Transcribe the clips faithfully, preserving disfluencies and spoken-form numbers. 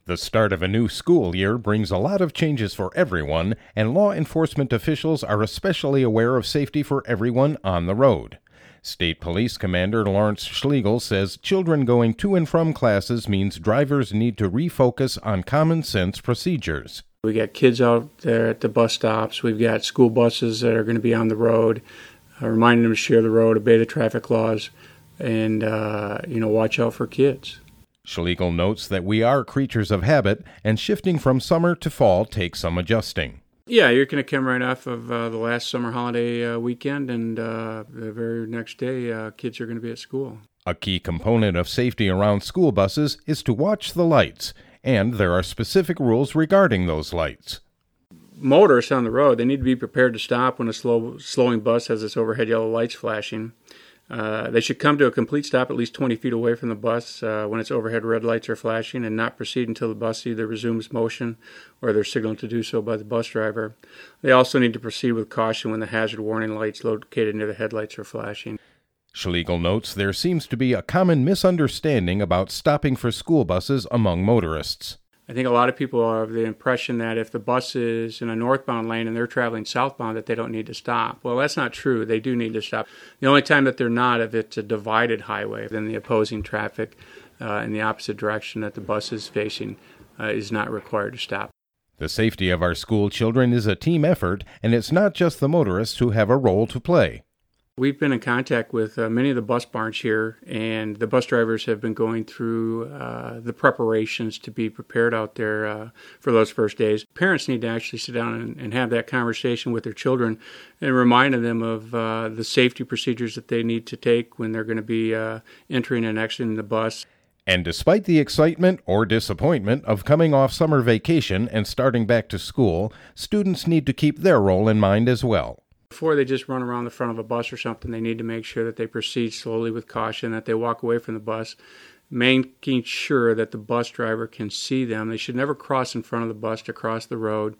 The start of a new school year brings a lot of changes for everyone, and law enforcement officials are especially aware of safety for everyone on the road. State Police Commander Lawrence Schlegel says children going to and from classes means drivers need to refocus on common sense procedures. We got kids out there at the bus stops. We've got school buses that are going to be on the road, uh, reminding them to share the road, obey the traffic laws, and, uh, you know, watch out for kids. Schlegel notes that we are creatures of habit, and shifting from summer to fall takes some adjusting. Yeah, you're going to come right off of uh, the last summer holiday uh, weekend, and uh, the very next day, uh, kids are going to be at school. A key component of safety around school buses is to watch the lights, and there are specific rules regarding those lights. Motorists on the road, they need to be prepared to stop when a slow, slowing bus has its overhead yellow lights flashing. Uh, they should come to a complete stop at least twenty feet away from the bus uh, when its overhead red lights are flashing, and not proceed until the bus either resumes motion or they're signaled to do so by the bus driver. They also need to proceed with caution when the hazard warning lights located near the headlights are flashing. Schlegel notes there seems to be a common misunderstanding about stopping for school buses among motorists. I think a lot of people are of the impression that if the bus is in a northbound lane and they're traveling southbound that they don't need to stop. Well, that's not true. They do need to stop. The only time that they're not if it's a divided highway, then the opposing traffic uh, in the opposite direction that the bus is facing uh, is not required to stop. The safety of our school children is a team effort, and it's not just the motorists who have a role to play. We've been in contact with uh, many of the bus barns here, and the bus drivers have been going through uh, the preparations to be prepared out there uh, for those first days. Parents need to actually sit down and, and have that conversation with their children and remind them of uh, the safety procedures that they need to take when they're going to be uh, entering and exiting the bus. And despite the excitement or disappointment of coming off summer vacation and starting back to school, students need to keep their role in mind as well. Before they just run around the front of a bus or something, they need to make sure that they proceed slowly with caution, that they walk away from the bus, making sure that the bus driver can see them. They should never cross in front of the bus to cross the road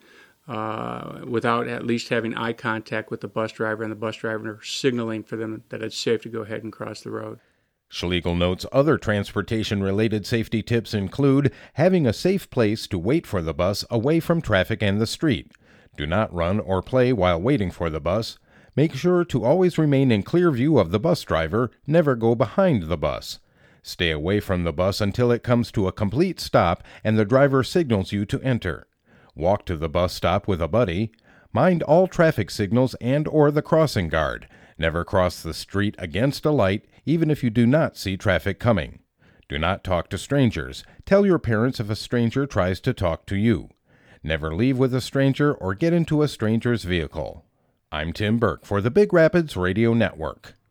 uh, without at least having eye contact with the bus driver and the bus driver signaling for them that it's safe to go ahead and cross the road. Schlegel notes other transportation-related safety tips include having a safe place to wait for the bus away from traffic and the street. Do not run or play while waiting for the bus. Make sure to always remain in clear view of the bus driver. Never go behind the bus. Stay away from the bus until it comes to a complete stop and the driver signals you to enter. Walk to the bus stop with a buddy. Mind all traffic signals and or the crossing guard. Never cross the street against a light, even if you do not see traffic coming. Do not talk to strangers. Tell your parents if a stranger tries to talk to you. Never leave with a stranger or get into a stranger's vehicle. I'm Tim Burke for the Big Rapids Radio Network.